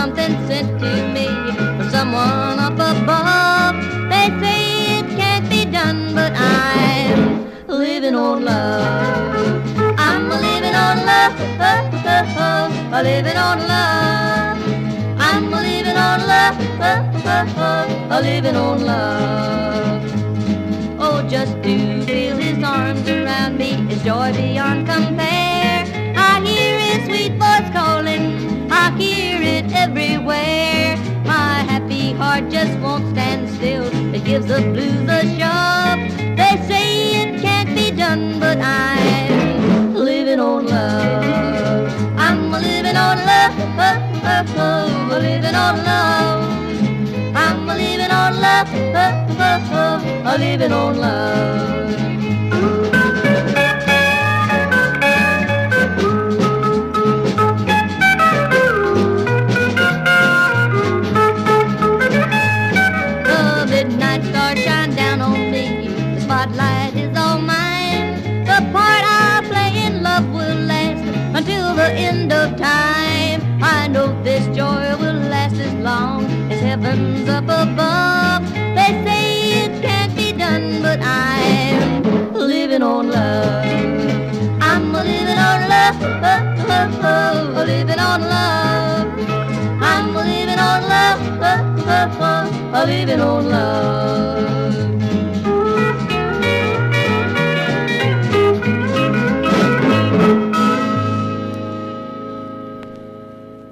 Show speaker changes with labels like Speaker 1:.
Speaker 1: something sent to me from someone up above. They say it can't be done, but I'm living on love. I'm living on love, living on love. I'm living on love, living on love. Oh, just to feel his arms around me is joy beyond compare. I hear his sweet voice calling, I hear it everywhere. My happy heart just won't stand still, it gives the blues a shove. They say it can't be done, but I'm living on love. I'm living on love, living on love. I'm living on love, living on love. The midnight stars shine down on me, the spotlight is all mine. The part I play in love will last until the end of time. I know this joy will last as long as heaven's up above. They say it can't be done, but I'm living on love. I'm living on love, living on love. I'm living on love, living on love.